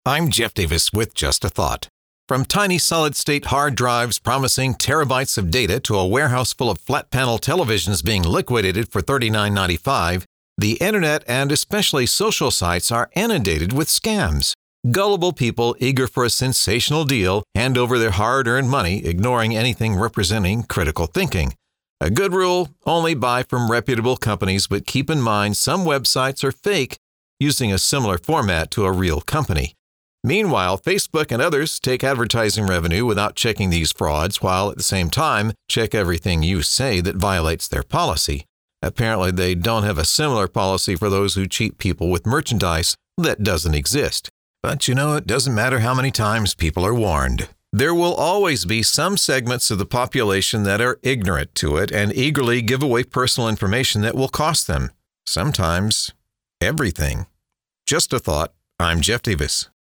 I'm Jeff Davis with Just a Thought. From tiny solid-state hard drives promising terabytes of data to a warehouse full of flat-panel televisions being liquidated for $39.95, the internet and especially social sites are inundated with scams. Gullible people eager for a sensational deal hand over their hard-earned money, ignoring anything representing critical thinking. A good rule, only buy from reputable companies, but keep in mind some websites are fake, using a similar format to a real company. Meanwhile, Facebook and others take advertising revenue without checking these frauds, while at the same time check everything you say that violates their policy. Apparently, they don't have a similar policy for those who cheat people with merchandise that doesn't exist. But it doesn't matter how many times people are warned. There will always be some segments of the population that are ignorant to it and eagerly give away personal information that will cost them. Sometimes everything. Just a thought. I'm Jeff Davis.